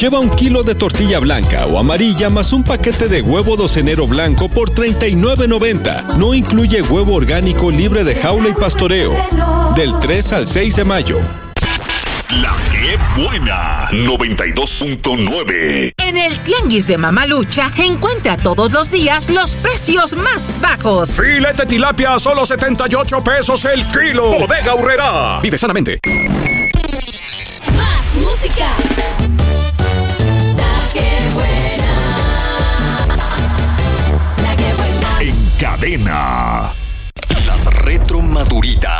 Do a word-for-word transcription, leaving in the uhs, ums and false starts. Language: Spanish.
Lleva un kilo de tortilla blanca o amarilla más un paquete de huevo docenero blanco por treinta y nueve noventa. No incluye huevo orgánico libre de jaula y pastoreo. Del tres al seis de mayo. La que buena, noventa y dos punto nueve. En el Tianguis de Mamalucha encuentra todos los días los precios más bajos. Filete tilapia a solo setenta y ocho pesos el kilo. Bodega Aurrerá. Vive sanamente. Más música.